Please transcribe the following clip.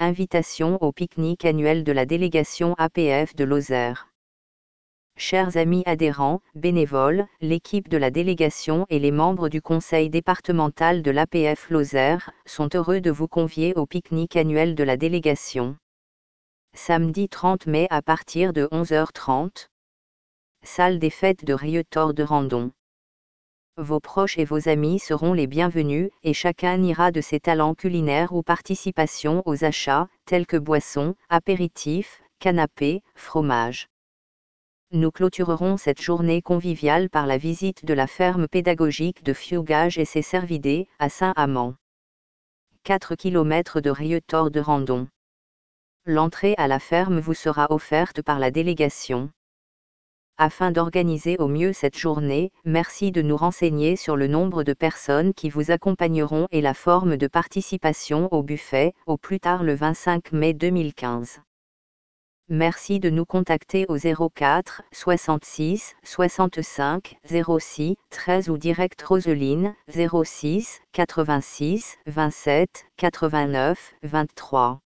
invitation au pique-nique annuel de la délégation APF de Lozère. Chers amis adhérents, bénévoles, l'équipe de la délégation et les membres du conseil départemental de l'APF Lozère sont heureux de vous convier au pique-nique annuel de la délégation. Samedi 30 mai à partir de 11h30. Salle des fêtes de Rieux-Tort-de-Randon. Vos proches et vos amis seront les bienvenus et chacun ira de ses talents culinaires ou participation aux achats, tels que boissons, apéritifs, canapés, fromage. Nous clôturerons cette journée conviviale par la visite de la ferme pédagogique de Fiugage et ses cervidés, à Saint-Amand. 4 km de Rieux-Tort-de-Randon. L'entrée à la ferme vous sera offerte par la délégation. Afin d'organiser au mieux cette journée, merci de nous renseigner sur le nombre de personnes qui vous accompagneront et la forme de participation au buffet, au plus tard le 25 mai 2015. Merci de nous contacter au 04 66 65 06 13 ou direct Roseline, 06 86 27 89 23.